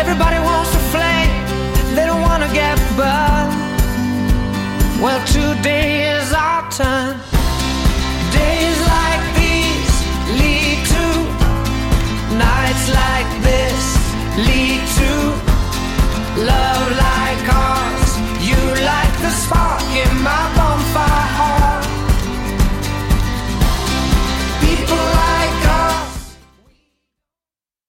Everybody wants to flame, they don't wanna get burned. Well, today is our turn. Days like these lead to nights like this lead